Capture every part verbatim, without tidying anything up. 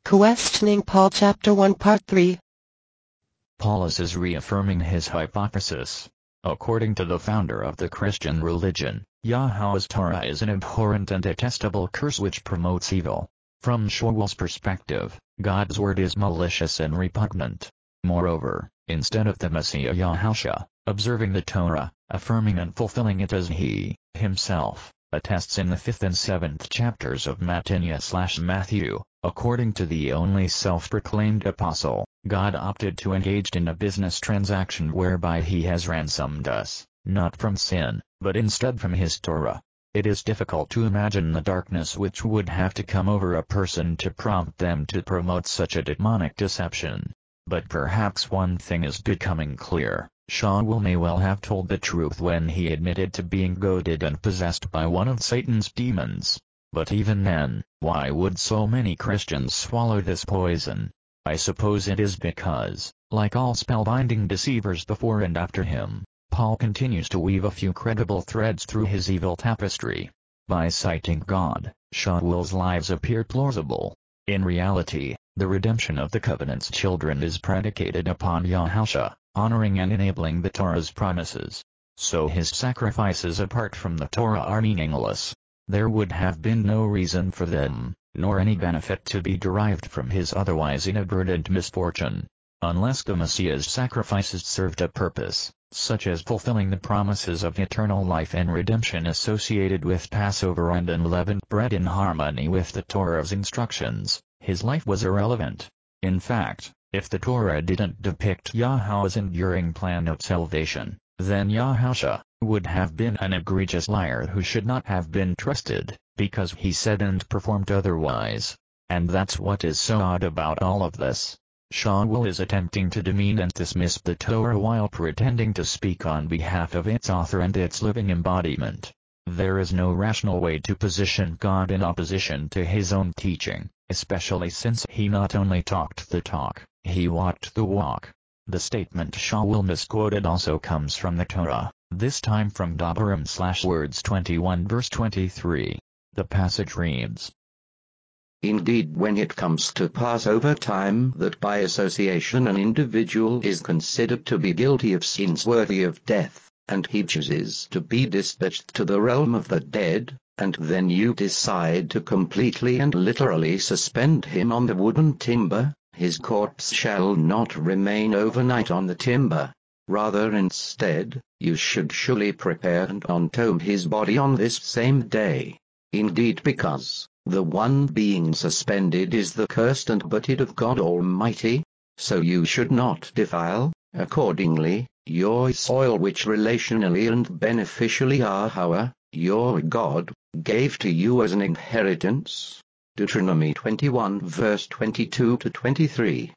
Questioning Paul Chapter one Part three. Paulus is reaffirming his hypothesis. According to the founder of the Christian religion, Yahweh's Torah is an abhorrent and detestable curse which promotes evil. From Shaul's perspective, God's word is malicious and repugnant. Moreover, instead of the Messiah Yahushua, observing the Torah, affirming and fulfilling it as he, himself, attests in the fifth and seventh chapters of Matthew, according to the only self-proclaimed apostle, God opted to engage in a business transaction whereby he has ransomed us, not from sin, but instead from his Torah. It is difficult to imagine the darkness which would have to come over a person to prompt them to promote such a demonic deception. But perhaps one thing is becoming clear. Shaul may well have told the truth when he admitted to being goaded and possessed by one of Satan's demons. But even then, why would so many Christians swallow this poison? I suppose it is because, like all spellbinding deceivers before and after him, Paul continues to weave a few credible threads through his evil tapestry. By citing God, Shaul's lies appear plausible. In reality, the redemption of the covenant's children is predicated upon Yahushua, honoring and enabling the Torah's promises. So his sacrifices apart from the Torah are meaningless. There would have been no reason for them, nor any benefit to be derived from his otherwise inadvertent misfortune, unless the Messiah's sacrifices served a purpose, such as fulfilling the promises of eternal life and redemption associated with Passover and unleavened bread in harmony with the Torah's instructions. His life was irrelevant. In fact, if the Torah didn't depict Yahweh's enduring plan of salvation, then Yahushua would have been an egregious liar who should not have been trusted, because he said and performed otherwise. And that's what is so odd about all of this. Shaul is attempting to demean and dismiss the Torah while pretending to speak on behalf of its author and its living embodiment. There is no rational way to position God in opposition to his own teaching, especially since he not only talked the talk, he walked the walk. The statement Shaul misquoted also comes from the Torah, this time from Devarim slash Words twenty-one verse twenty-three. The passage reads, Indeed, when it comes to Passover time that by association an individual is considered to be guilty of sins worthy of death, and he chooses to be dispatched to the realm of the dead, and then you decide to completely and literally suspend him on the wooden timber, his corpse shall not remain overnight on the timber. Rather instead, you should surely prepare and entomb his body on this same day. Indeed, because the one being suspended is the cursed and budded of God Almighty, so you should not defile, accordingly, your soil which relationally and beneficially Yahweh, your God, gave to you as an inheritance. Deuteronomy twenty-one verse twenty-two to twenty-three.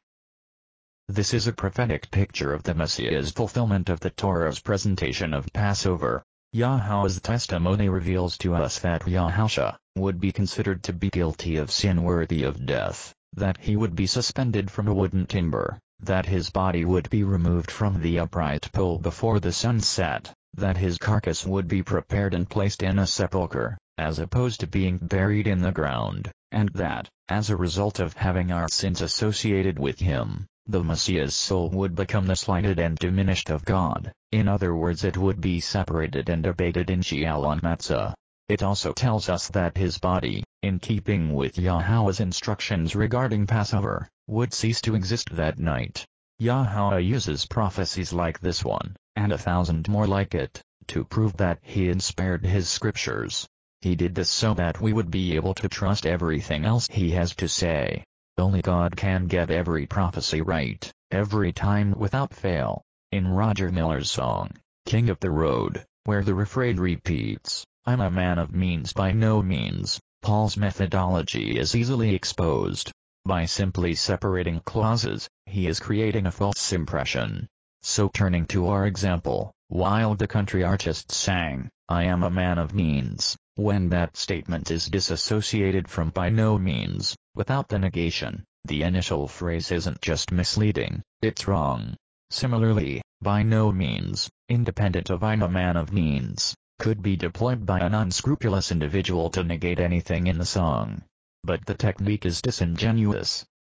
This is a prophetic picture of the Messiah's fulfillment of the Torah's presentation of Passover. Yahweh's testimony reveals to us that Yahushua would be considered to be guilty of sin worthy of death, that he would be suspended from a wooden timber, that his body would be removed from the upright pole before the sun set, that his carcass would be prepared and placed in a sepulchre, as opposed to being buried in the ground, and that, as a result of having our sins associated with him, the Messiah's soul would become the slighted and diminished of God. In other words, it would be separated and abated in Sheol on Matzah. It also tells us that his body, in keeping with Yahweh's instructions regarding Passover, would cease to exist that night. Yahweh uses prophecies like this one, and a thousand more like it, to prove that he inspired his scriptures. He did this so that we would be able to trust everything else he has to say. Only God can get every prophecy right, every time without fail. In Roger Miller's song, King of the Road, where the refrain repeats, I'm a man of means by no means, Paul's methodology is easily exposed. By simply separating clauses, he is creating a false impression. So turning to our example, while the country artist sang, I am a man of means, when that statement is disassociated from by no means, without the negation, the initial phrase isn't just misleading, it's wrong. Similarly, by no means, independent of I'm a man of means, could be deployed by an unscrupulous individual to negate anything in the song. But the technique is disingenuous.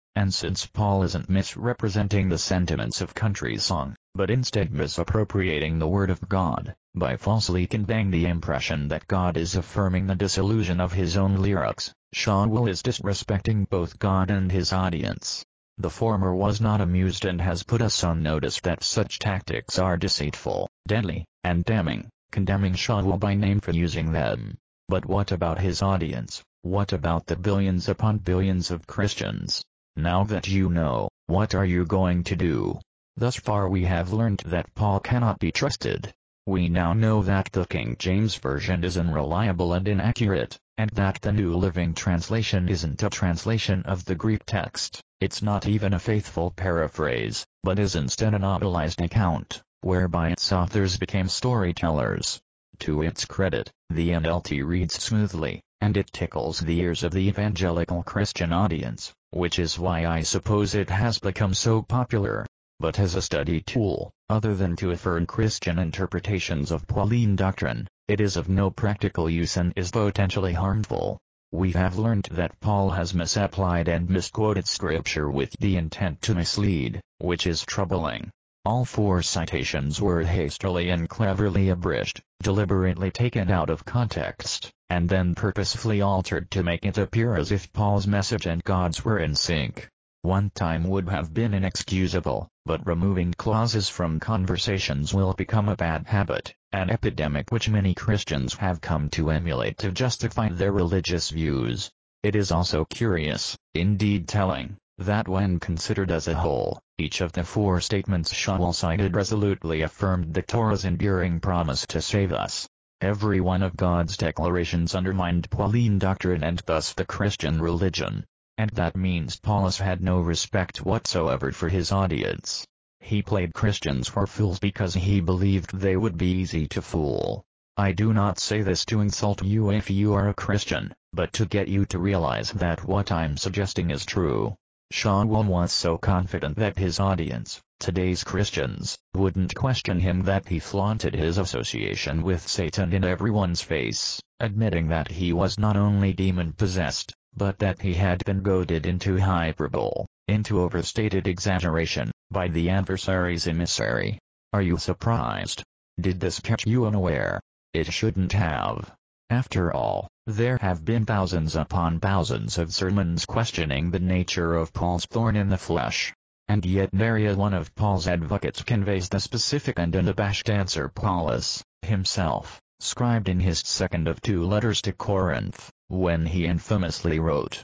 And since Paul isn't misrepresenting the sentiments of country song, but instead misappropriating the Word of God, by falsely conveying the impression that God is affirming the disillusion of his own lyrics, Shawwell is disrespecting both God and his audience. The former was not amused and has put us on notice that such tactics are deceitful, deadly, and damning, condemning Shawwell by name for using them. But what about his audience? What about the billions upon billions of Christians? Now that you know, what are you going to do? Thus far we have learned that Paul cannot be trusted. We now know that the King James Version is unreliable and inaccurate, and that the New Living Translation isn't a translation of the Greek text. It's not even a faithful paraphrase, but is instead a novelized account, whereby its authors became storytellers. To its credit, the N L T reads smoothly, and it tickles the ears of the evangelical Christian audience, which is why I suppose it has become so popular. But as a study tool, other than to affirm Christian interpretations of Pauline doctrine, it is of no practical use and is potentially harmful. We have learned that Paul has misapplied and misquoted Scripture with the intent to mislead, which is troubling. All four citations were hastily and cleverly abridged, deliberately taken out of context, and then purposefully altered to make it appear as if Paul's message and God's were in sync. One time would have been inexcusable, but removing clauses from conversations will become a bad habit, an epidemic which many Christians have come to emulate to justify their religious views. It is also curious, indeed telling, that when considered as a whole, each of the four statements Shawwell cited resolutely affirmed the Torah's enduring promise to save us. Every one of God's declarations undermined Pauline doctrine and thus the Christian religion. And that means Paulus had no respect whatsoever for his audience. He played Christians for fools because he believed they would be easy to fool. I do not say this to insult you if you are a Christian, but to get you to realize that what I'm suggesting is true. Shawwell was so confident that his audience, today's Christians, wouldn't question him that he flaunted his association with Satan in everyone's face, admitting that he was not only demon-possessed, but that he had been goaded into hyperbole, into overstated exaggeration, by the adversary's emissary. Are you surprised? Did this catch you unaware? It shouldn't have. After all, there have been thousands upon thousands of sermons questioning the nature of Paul's thorn in the flesh. And yet nary one of Paul's advocates conveys the specific and unabashed answer Paulus, himself, scribed in his second of two letters to Corinth, when he infamously wrote,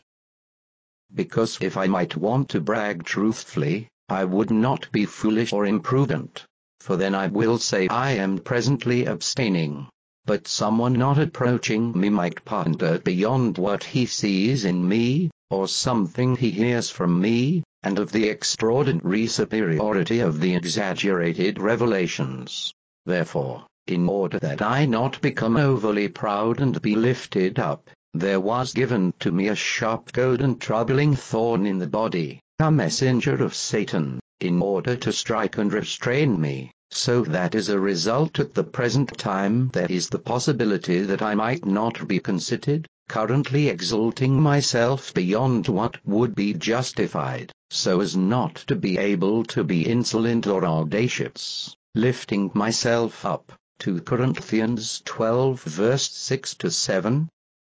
"Because if I might want to brag truthfully, I would not be foolish or imprudent, for then I will say I am presently abstaining. But someone not approaching me might ponder beyond what he sees in me, or something he hears from me, and of the extraordinary superiority of the exaggerated revelations. Therefore, in order that I not become overly proud and be lifted up, there was given to me a sharp goad and troubling thorn in the body, a messenger of Satan, in order to strike and restrain me, so that as a result at the present time there is the possibility that I might not be considered, currently exalting myself beyond what would be justified, so as not to be able to be insolent or audacious, lifting myself up." Second Corinthians twelve verse six to seven.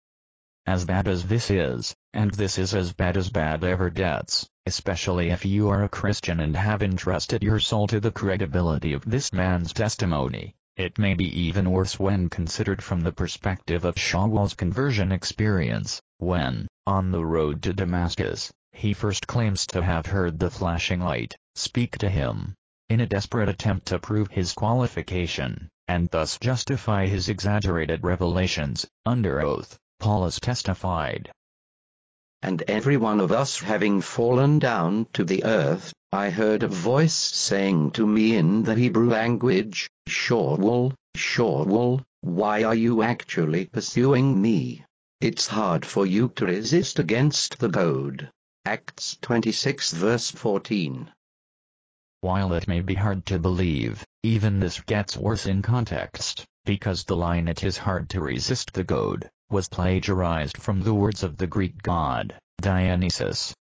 As bad as this is, and this is as bad as bad ever gets, especially if you are a Christian and have entrusted your soul to the credibility of this man's testimony, it may be even worse when considered from the perspective of Shawwell's conversion experience, when, on the road to Damascus, he first claims to have heard the flashing light speak to him. In a desperate attempt to prove his qualification, and thus justify his exaggerated revelations, under oath, Paulus testified, "And every one of us having fallen down to the earth, I heard a voice saying to me in the Hebrew language, Shawwell, Shawwell, why are you actually pursuing me? It's hard for you to resist against the goad." Acts twenty-six verse fourteen. While it may be hard to believe, even this gets worse in context, because the line "it is hard to resist the goad" was plagiarized from the words of the Greek god, Dionysus,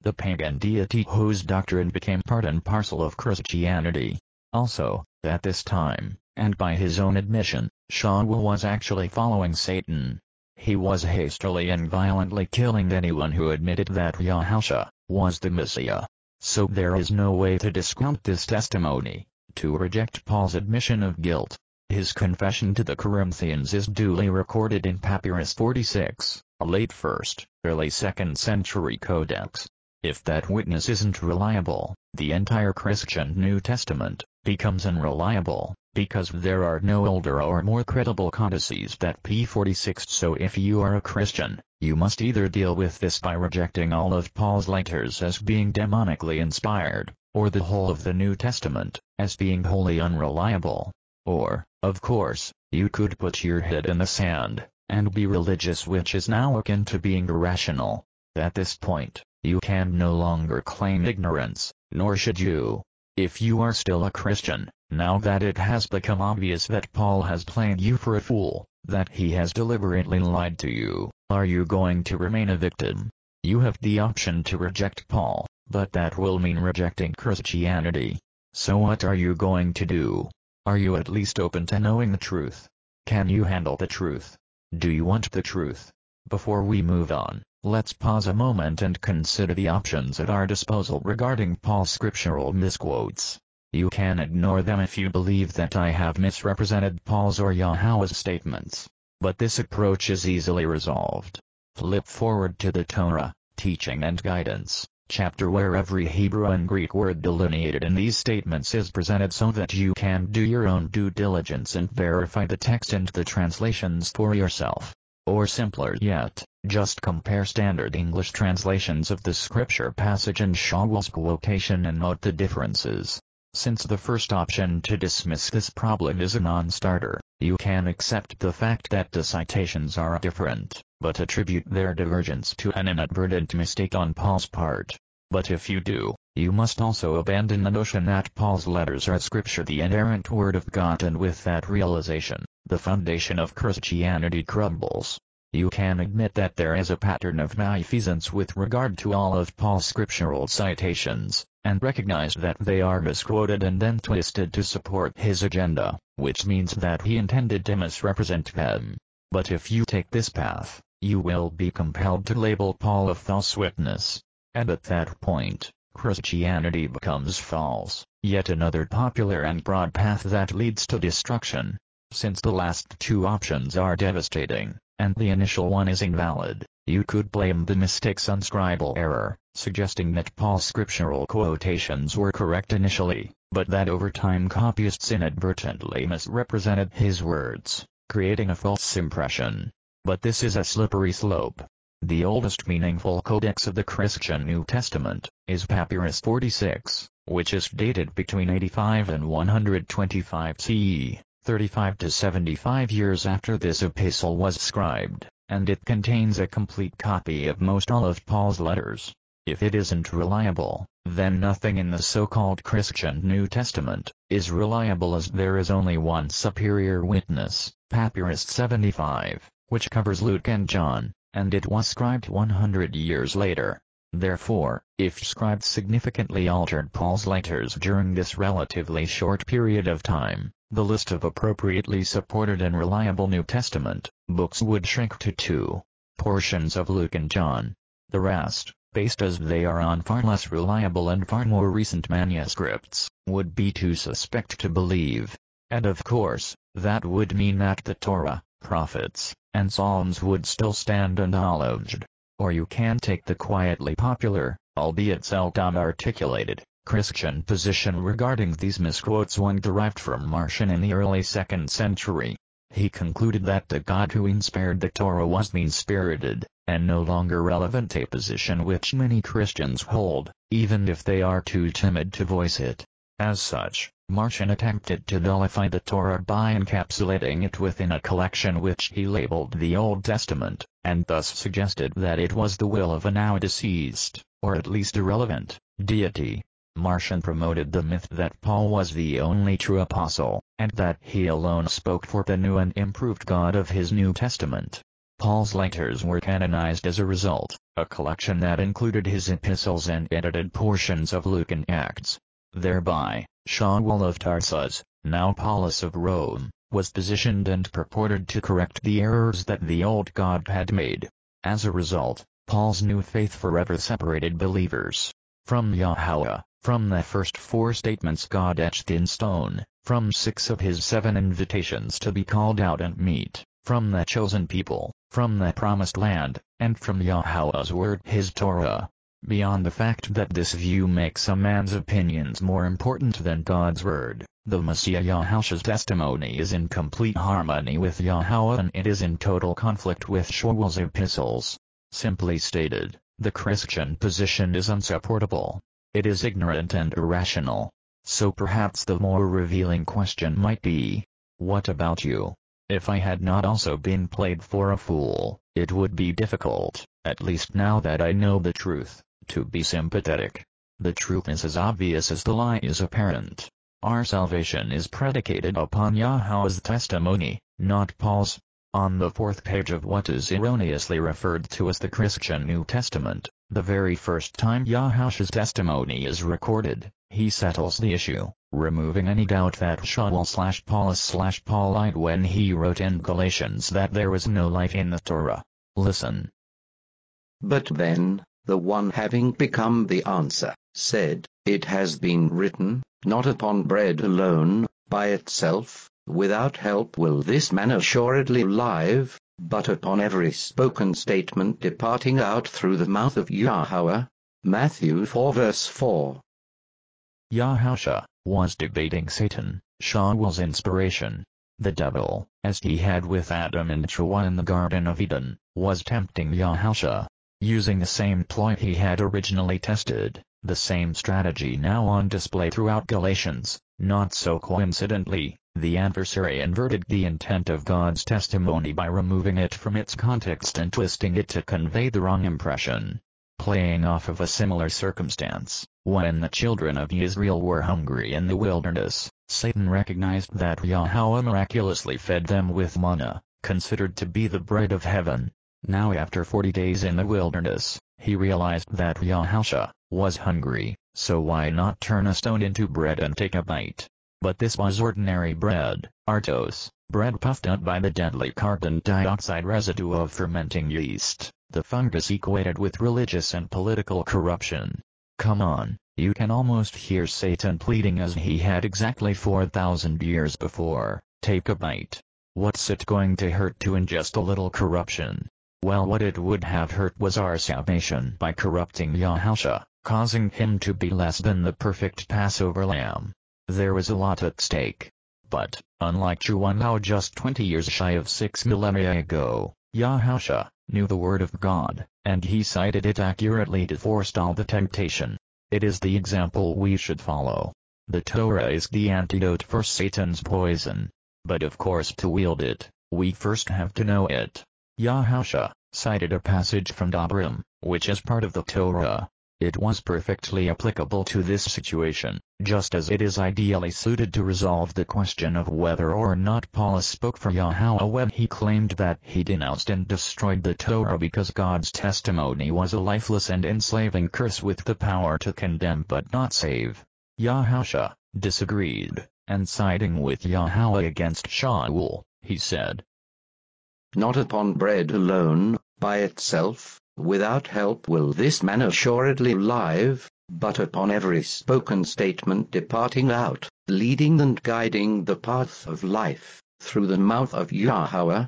the pagan deity whose doctrine became part and parcel of Christianity. Also, at this time, and by his own admission, Shaul was actually following Satan. He was hastily and violently killing anyone who admitted that Yahushua was the Messiah. So there is no way to discount this testimony, to reject Paul's admission of guilt. His confession to the Corinthians is duly recorded in Papyrus forty-six, a late first, early second century codex. If that witness isn't reliable, the entire Christian New Testament becomes unreliable, because there are no older or more credible codices that P forty-six. So if you are a Christian, you must either deal with this by rejecting all of Paul's letters as being demonically inspired, or the whole of the New Testament as being wholly unreliable. Or, of course, you could put your head in the sand and be religious, which is now akin to being irrational. At this point, you can no longer claim ignorance, nor should you. If you are still a Christian, now that it has become obvious that Paul has played you for a fool, that he has deliberately lied to you, are you going to remain a victim? You have the option to reject Paul, but that will mean rejecting Christianity. So what are you going to do? Are you at least open to knowing the truth? Can you handle the truth? Do you want the truth? Before we move on, let's pause a moment and consider the options at our disposal regarding Paul's scriptural misquotes. You can ignore them if you believe that I have misrepresented Paul's or Yahweh's statements. But this approach is easily resolved. Flip forward to the Torah, Teaching and Guidance chapter, where every Hebrew and Greek word delineated in these statements is presented so that you can do your own due diligence and verify the text and the translations for yourself. Or simpler yet, just compare standard English translations of the scripture passage and Shaul's quotation and note the differences. Since the first option to dismiss this problem is a non-starter, you can accept the fact that the citations are different, but attribute their divergence to an inadvertent mistake on Paul's part. But if you do, you must also abandon the notion that Paul's letters are scripture, the inerrant word of God, and with that realization, the foundation of Christianity crumbles. You can admit that there is a pattern of malfeasance with regard to all of Paul's scriptural citations, and recognize that they are misquoted and then twisted to support his agenda, which means that he intended to misrepresent them. But if you take this path, you will be compelled to label Paul a false witness. And at that point, Christianity becomes false, yet another popular and broad path that leads to destruction. Since the last two options are devastating, and the initial one is invalid, you could blame the mistakes on scribal error, suggesting that Paul's scriptural quotations were correct initially, but that over time copyists inadvertently misrepresented his words, creating a false impression. But this is a slippery slope. The oldest meaningful codex of the Christian New Testament is Papyrus forty-six, which is dated between eighty-five and one hundred twenty-five C E, thirty-five to seventy-five years after this epistle was scribed, and it contains a complete copy of most all of Paul's letters. If it isn't reliable, then nothing in the so-called Christian New Testament is reliable, as there is only one superior witness, Papyrus seventy-five, which covers Luke and John, and it was scribed one hundred years later. Therefore, if scribes significantly altered Paul's letters during this relatively short period of time, the list of appropriately supported and reliable New Testament books would shrink to two portions of Luke and John. The rest, based as they are on far less reliable and far more recent manuscripts, would be too suspect to believe. And of course, that would mean that the Torah, prophets, and Psalms would still stand unacknowledged. Or you can take the quietly popular, albeit seldom articulated, Christian position regarding these misquotes, one derived from Marcion in the early second century. He concluded that the God who inspired the Torah was mean-spirited, and no longer relevant, a position which many Christians hold, even if they are too timid to voice it. As such, Marcion attempted to nullify the Torah by encapsulating it within a collection which he labeled the Old Testament, and thus suggested that it was the will of a now deceased, or at least irrelevant, deity. Marcion promoted the myth that Paul was the only true apostle, and that he alone spoke for the new and improved God of his New Testament. Paul's letters were canonized as a result, a collection that included his epistles and edited portions of Luke and Acts. Thereby, Shaul of Tarsus, now Paulus of Rome, was positioned and purported to correct the errors that the old God had made. As a result, Paul's new faith forever separated believers from Yahweh, from the first four statements God etched in stone, from six of his seven invitations to be called out and meet, from the chosen people, from the promised land, and from Yahweh's word, his Torah. Beyond the fact that this view makes a man's opinions more important than God's word, the Messiah Yahushua's testimony is in complete harmony with Yahweh and it is in total conflict with Shaul's epistles. Simply stated, the Christian position is unsupportable. It is ignorant and irrational. So perhaps the more revealing question might be, what about you? If I had not also been played for a fool, it would be difficult, at least now that I know the truth, to be sympathetic. The truth is as obvious as the lie is apparent. Our salvation is predicated upon Yahweh's testimony, not Paul's. On the fourth page of what is erroneously referred to as the Christian New Testament, the very first time Yahushua's testimony is recorded, he settles the issue, removing any doubt that Shaul slash Paulus slash Paul lied when he wrote in Galatians that there was no life in the Torah. Listen. But then, the one having become the answer, said, "It has been written, not upon bread alone, by itself, without help will this man assuredly live, but upon every spoken statement departing out through the mouth of Yahweh." Matthew four verse four. Yahushua was debating Satan, Shaul's inspiration. The devil, as he had with Adam and Chua in the Garden of Eden, was tempting Yahushua. Using the same ploy he had originally tested, the same strategy now on display throughout Galatians. Not so coincidentally, the adversary inverted the intent of God's testimony by removing it from its context and twisting it to convey the wrong impression. Playing off of a similar circumstance, when the children of Israel were hungry in the wilderness, Satan recognized that Yahweh miraculously fed them with manna, considered to be the bread of heaven. Now after forty days in the wilderness, he realized that Yahushua was hungry, so why not turn a stone into bread and take a bite? But this was ordinary bread, artos, bread puffed up by the deadly carbon dioxide residue of fermenting yeast, the fungus equated with religious and political corruption. Come on, you can almost hear Satan pleading as he had exactly four thousand years before, take a bite. What's it going to hurt to ingest a little corruption? Well, what it would have hurt was our salvation by corrupting Yahushua, causing him to be less than the perfect Passover lamb. There was a lot at stake. But, unlike Chua now just twenty years shy of six millennia ago, Yahushua knew the Word of God, and he cited it accurately to forestall the temptation. It is the example we should follow. The Torah is the antidote for Satan's poison. But of course to wield it, we first have to know it. Yahushua cited a passage from Devarim, which is part of the Torah. It was perfectly applicable to this situation, just as it is ideally suited to resolve the question of whether or not Paulus spoke for Yahweh when he claimed that he denounced and destroyed the Torah because God's testimony was a lifeless and enslaving curse with the power to condemn but not save. Yahushua disagreed, and siding with Yahweh against Shaul, he said, "Not upon bread alone, by itself, without help will this man assuredly live, but upon every spoken statement departing out, leading and guiding the path of life, through the mouth of Yahweh."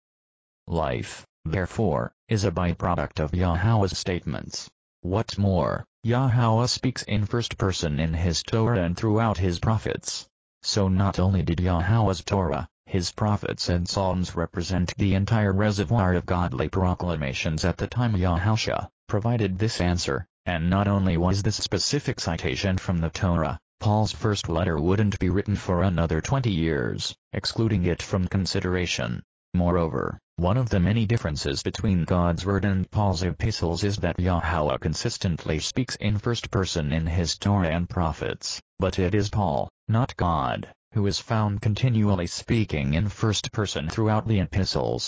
Life, therefore, is a byproduct of Yahweh's statements. What's more, Yahweh speaks in first person in his Torah and throughout his prophets. So not only did Yahweh's Torah, his prophets and psalms represent the entire reservoir of godly proclamations at the time Yahushua provided this answer, and not only was this specific citation from the Torah, Paul's first letter wouldn't be written for another twenty years, excluding it from consideration. Moreover, one of the many differences between God's word and Paul's epistles is that Yahweh consistently speaks in first person in his Torah and prophets, but it is Paul, not God, who is found continually speaking in first person throughout the epistles.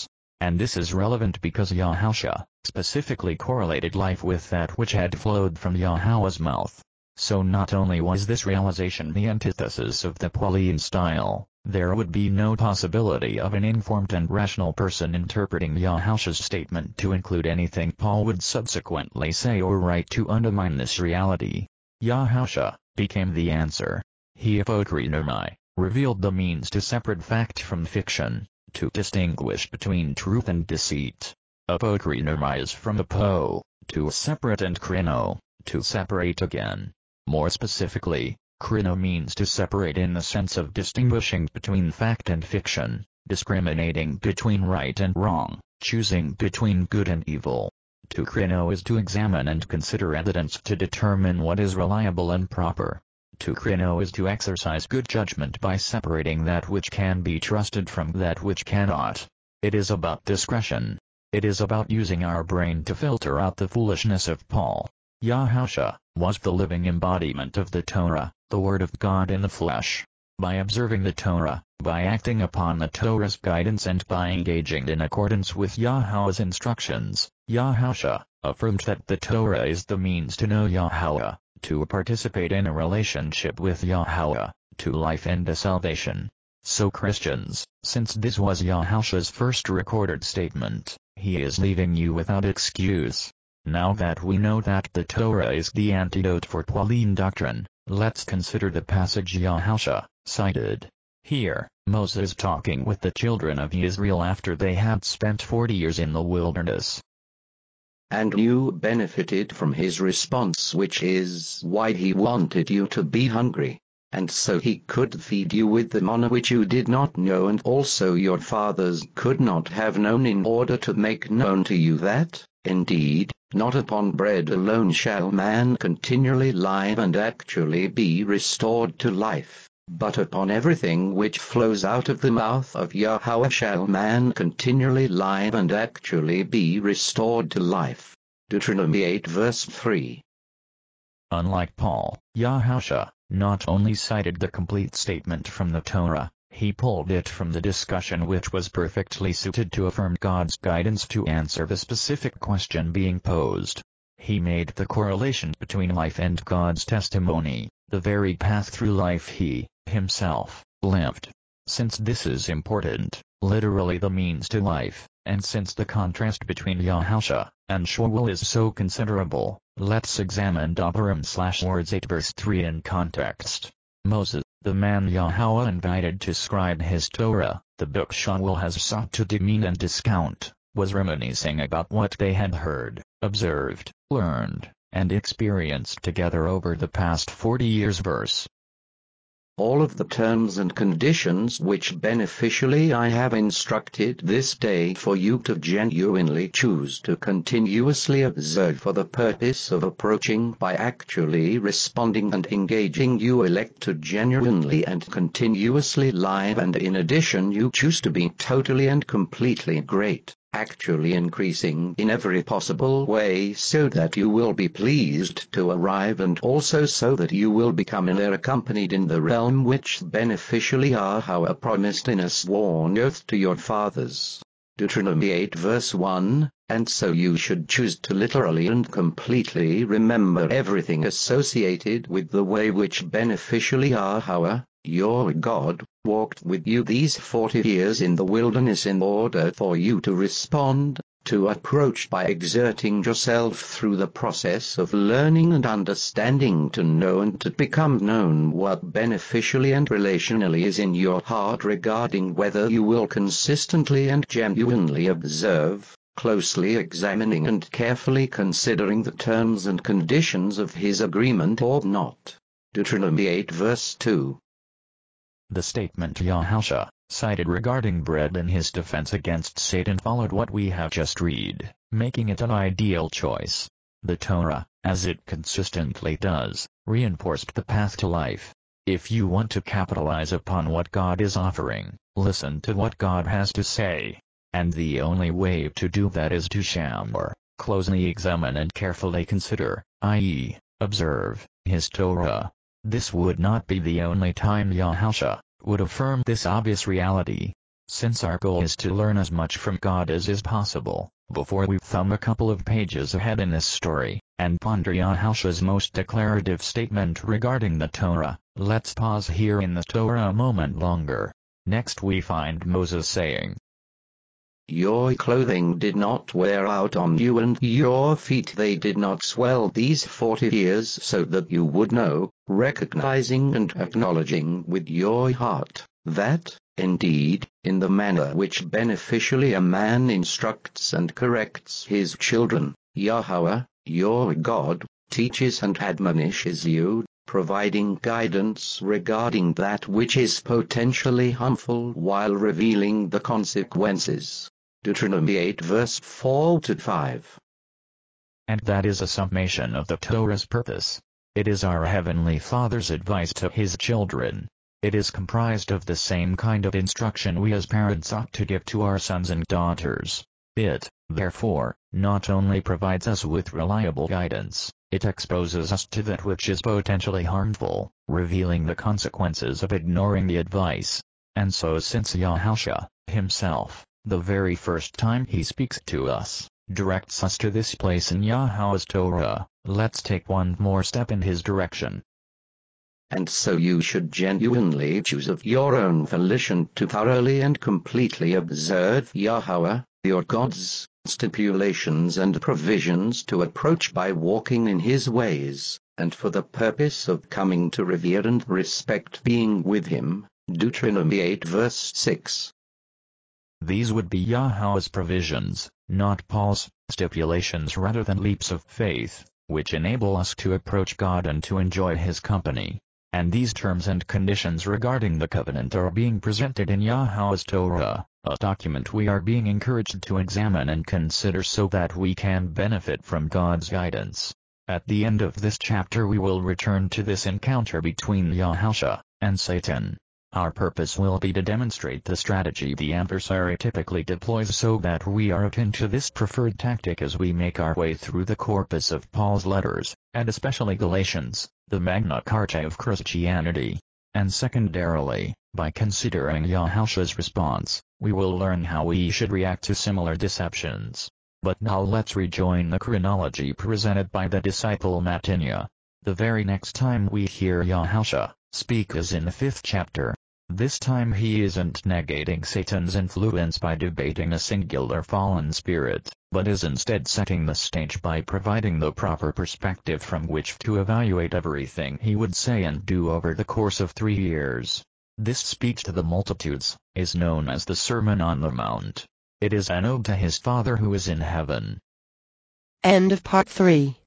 And this is relevant because Yahusha specifically correlated life with that which had flowed from Yahweh's mouth. So not only was this realization the antithesis of the Pauline style, there would be no possibility of an informed and rational person interpreting Yahusha's statement to include anything Paul would subsequently say or write to undermine this reality. Yahusha became the answer. He apokrinomai, revealed the means to separate fact from fiction, to distinguish between truth and deceit. Apokrinomai is from apo, to separate, and krino, to separate again. More specifically, krino means to separate in the sense of distinguishing between fact and fiction, discriminating between right and wrong, choosing between good and evil. To krino is to examine and consider evidence to determine what is reliable and proper. To krino is to exercise good judgment by separating that which can be trusted from that which cannot. It is about discretion. It is about using our brain to filter out the foolishness of Paul. Yahusha was the living embodiment of the Torah, the Word of God in the flesh. By observing the Torah, by acting upon the Torah's guidance, and by engaging in accordance with Yahweh's instructions, Yahusha affirmed that the Torah is the means to know Yahweh, to participate in a relationship with Yahweh, to life and to salvation. So Christians, since this was Yahusha's first recorded statement, he is leaving you without excuse. Now that we know that the Torah is the antidote for Pauline doctrine, let's consider the passage Yahusha cited. Here, Moses talking with the children of Israel after they had spent forty years in the wilderness. And you benefited from his response, which is why he wanted you to be hungry, and so he could feed you with the manna which you did not know, and also your fathers could not have known, in order to make known to you that, indeed, not upon bread alone shall man continually live and actually be restored to life, but upon everything which flows out of the mouth of Yahweh shall man continually live and actually be restored to life. Deuteronomy eight verse three. Unlike Paul, Yahusha not only cited the complete statement from the Torah, he pulled it from the discussion which was perfectly suited to affirm God's guidance to answer the specific question being posed. He made the correlation between life and God's testimony, the very path through life he, himself, lived. Since this is important, literally the means to life, and since the contrast between Yahusha and Shaul is so considerable, let's examine Devarim slash words eight verse three in context. Moses, the man Yahweh invited to scribe his Torah, the book Shaul has sought to demean and discount, was reminiscing about what they had heard, observed, learned, and experienced together over the past forty years. Verse. All of the terms and conditions which beneficially I have instructed this day for you to genuinely choose to continuously observe for the purpose of approaching by actually responding and engaging, you elect to genuinely and continuously live, and in addition you choose to be totally and completely great, actually increasing in every possible way, so that you will be pleased to arrive, and also so that you will become in there accompanied in the realm which beneficially Yahweh promised in a sworn oath to your fathers. Deuteronomy eight verse one, and so you should choose to literally and completely remember everything associated with the way which beneficially Yahweh, your God, walked with you these forty years in the wilderness, in order for you to respond, to approach by exerting yourself through the process of learning and understanding, to know and to become known what beneficially and relationally is in your heart regarding whether you will consistently and genuinely observe, closely examining and carefully considering the terms and conditions of his agreement or not. Deuteronomy eight verse two. The statement Yahusha cited regarding bread in his defense against Satan followed what we have just read, making it an ideal choice. The Torah, as it consistently does, reinforced the path to life. If you want to capitalize upon what God is offering, listen to what God has to say. And the only way to do that is to shamor, closely examine and carefully consider, that is, observe, his Torah. This would not be the only time Yahusha would affirm this obvious reality. Since our goal is to learn as much from God as is possible, before we thumb a couple of pages ahead in this story, and ponder Yahushua's most declarative statement regarding the Torah, let's pause here in the Torah a moment longer. Next we find Moses saying, "Your clothing did not wear out on you, and your feet they did not swell these forty years, so that you would know, recognizing and acknowledging with your heart, that, indeed, in the manner which beneficially a man instructs and corrects his children, Yahweh, your God, teaches and admonishes you, providing guidance regarding that which is potentially harmful while revealing the consequences." Deuteronomy eight verse four to five. And that is a summation of the Torah's purpose. It is our Heavenly Father's advice to His children. It is comprised of the same kind of instruction we as parents ought to give to our sons and daughters. It, therefore, not only provides us with reliable guidance, it exposes us to that which is potentially harmful, revealing the consequences of ignoring the advice. And so since Yahushua, Himself, the very first time He speaks to us, directs us to this place in Yahweh's Torah, let's take one more step in His direction. And so you should genuinely choose of your own volition to thoroughly and completely observe Yahweh, your God's, stipulations and provisions to approach by walking in His ways, and for the purpose of coming to revere and respect being with Him. Deuteronomy eight verse six. These would be Yahweh's provisions, not Paul's stipulations, rather than leaps of faith, which enable us to approach God and to enjoy His company. And these terms and conditions regarding the covenant are being presented in Yahweh's Torah, a document we are being encouraged to examine and consider so that we can benefit from God's guidance. At the end of this chapter we will return to this encounter between Yahushua and Satan. Our purpose will be to demonstrate the strategy the adversary typically deploys so that we are akin to this preferred tactic as we make our way through the corpus of Paul's letters, and especially Galatians, the Magna Carta of Christianity. And secondarily, by considering Yahushua's response, we will learn how we should react to similar deceptions. But now let's rejoin the chronology presented by the disciple Mattaniah. The very next time we hear Yahushua speak is in the fifth chapter. This time he isn't negating Satan's influence by debating a singular fallen spirit, but is instead setting the stage by providing the proper perspective from which to evaluate everything he would say and do over the course of three years. This speech to the multitudes is known as the Sermon on the Mount. It is an ode to his Father who is in heaven. End of part three.